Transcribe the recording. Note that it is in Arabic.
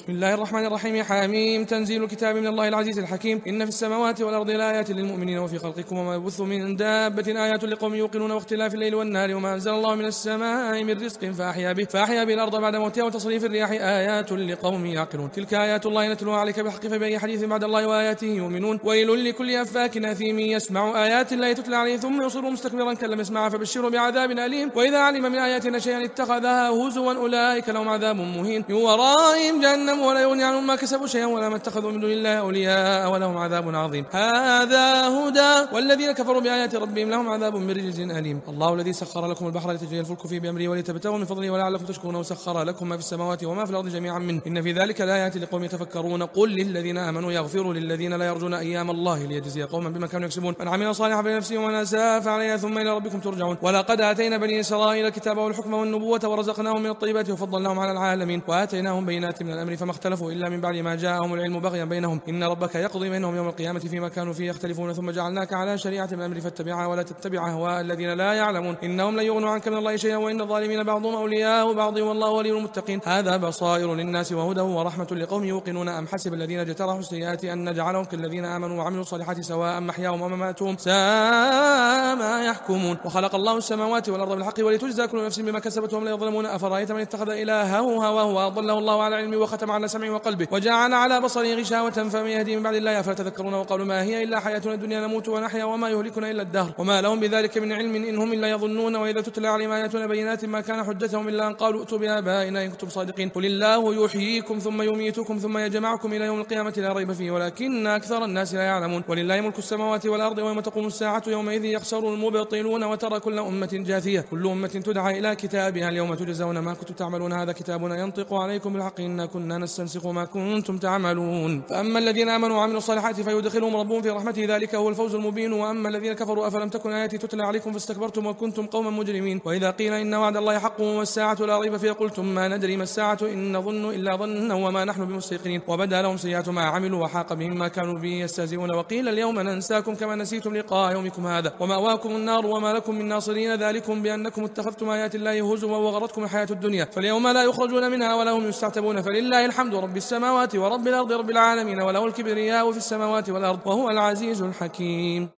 بسم الله الرحمن الرحيم. حميم. تنزيل الكتاب من الله العزيز الحكيم. إن في السماوات والأرض لآيات للمؤمنين وفي خلقكم وما يبث من دابة آيات لقوم يوقنون واختلاف الليل والنهار وما أنزل الله من السماء من رزق فأحيا به الأرض بعد موتها وتصريف الرياح آيات لقوم يعقلون. تلك آيات الله نتلوها عليك بالحق فبأي حديث بعد الله وآياته يؤمنون. ويل لكل أفاك أثيم يسمع آيات الله تتلى عليه ثم يصر مستكبرا كأن لم يسمعها فبشره بعذاب أليم. وإذا علم من آياتنا شيئا اتخذها هزوا أولئك لهم عذاب مهين. من ورائهم جهنم ولا يغني عنهم ما كسبوا شيئا ولا ما اتخذوا من دون الله أولياء ولهم عذاب عظيم. هذا هدى والذين كفروا بآيات ربهم لهم عذاب من رجز أليم. الله الذي سخر لكم البحر لتجري الفلك فيه بأمره ولتبتغوا من فضله ولعلكم تشكرون وسخر لكم ما في السماوات وما في الأرض جميعا منه إن في ذلك لآيات لقوم يتفكرون. قل للذين آمنوا يغفروا للذين لا يرجون أيام الله ليجزي قوما بما كانوا يكسبون. من عمل صالحا فلنفسه ومن أساء فعليها ثم إلى ربكم ترجعون. ولقد آتينا بني إسرائيل الكتاب والحكم والنبوة ورزقناهم من الطيبات وفضلناهم على العالمين وآتيناهم بينات من الأمر فما اختلفوا إلا من بعد ما جاءهم العلم بغيا بينهم إن ربك يقضي بينهم يوم القيامة فيما كانوا فيه يختلفون ثم جعلناك على شريعة من الأمر فاتبعها ولا تتبع أهواء الذين لا يعلمون إنهم لن يغنوا عنك من الله شيئا وإن الظالمين بعضهم أولياء بعض والله ولي المتقين. هذا بصائر للناس وهدى ورحمة لقوم يوقنون. أم حسب الذين اجترحوا السيئات أن نجعلهم كالذين آمنوا وعملوا الصالحات سواء محياهم ومماتهم ساء ما يحكمون. وخلق الله السماوات والأرض بالحق ولتجزى كل نفس بما كسبت وهم لا يظلمون. أفرأيت من اتخذ إلهه هواه وأضله الله على علم وختم على سمعه وقلبه وجعل على بصره غشاوة فمن يهدي من بعد الله أفلا تذكرون. وقالوا ما هي إلا حياتنا الدنيا نموت ونحيا وما يهلكنا إلا الدهر وما لهم بذلك من علم إن هم إلا يظنون. وإذا تتلى عليهم آياتنا بينات ما كان حجتهم إلا أن قالوا ائتوا بآبائنا إن كنتم صادقين. قل الله يحييكم ثم يميتكم ثم يجمعكم إلى يوم القيامة لا ريب فيه ولكن أكثر الناس لا يعلمون. ولله ملك السماوات والأرض ويوم تقوم الساعة يومئذ يخسر المبطلون. وترى كل أمة جاثية كل أمة تدعى إلى كتابها اليوم تجزون ما كنتم تعملون هذا كتابنا ينطق عليكم بالحق إنا كنا نستنسخ ما كنتم تعملون. فأما الذين آمنوا وعملوا الصالحات فيدخلهم ربهم في رحمته ذلك هو الفوز المبين. وأما الذين كفروا أفلم تكن آياتي تتلى عليكم فاستكبرتم وكنتم قوما مجرمين. وإذا قيل إن وعد الله حق والساعة لا ريب فيها قلتم ما ندري ما الساعة إن نظن إلا ظنا وما نحن بمستيقنين. وبدا لهم سيئات ما عملوا وحاق بهم ما كانوا به يستهزئون. وقيل اليوم ننساكم كما نسيتم لقاء يومكم هذا ومأواكم النار وما لكم من ناصرين ذلكم بأنكم اتخذتم آيات الله هزوا وغرتكم الحياة الدنيا فاليوم لا يخرجون منها ولا هم يستعتبون. فلله الحمد رب السماوات ورب الأرض رب العالمين وله الكبرياء في السماوات والأرض وهو العزيز الحكيم.